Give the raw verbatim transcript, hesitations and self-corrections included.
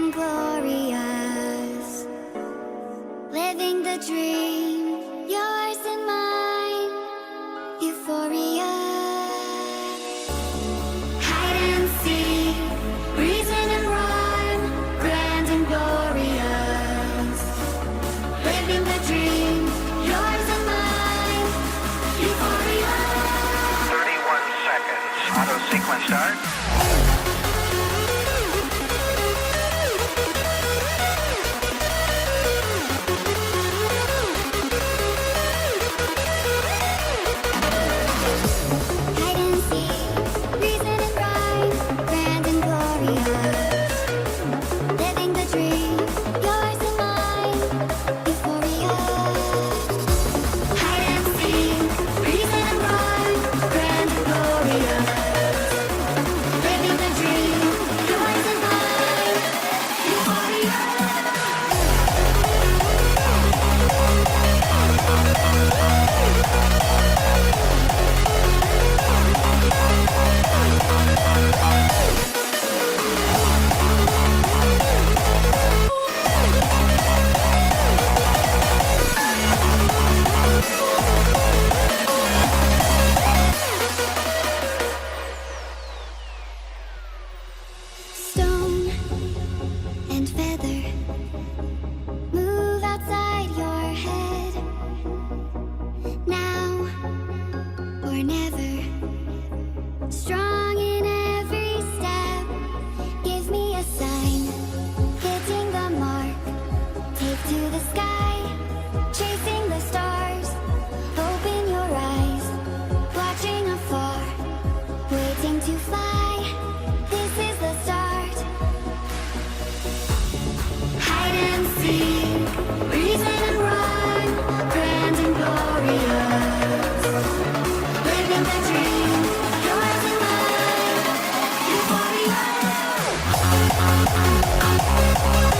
and glorious, living the dream, yours and mine, euphoria. Hide and seek, reason and rhyme, grand and glorious, living the dream, yours and mine, euphoria. thirty-one seconds. Auto sequence start. Hide and seek, reason and rhyme, grand and glorious, living the dream, yours and mine, euphoria. Hide and seek, reason and rhyme, grand and glorious, living the dream, yours and mine, euphoria. Stone and feather move outside your head. Now or never, strong in every step. Give me a sign, hitting the mark. Take to the sky, chasing the stars. Open your eyes, watching afar, waiting to fly. This is the start. Hide and seek, reason and rhyme, grand and glorious, living the dream, yours and mine, euphoria.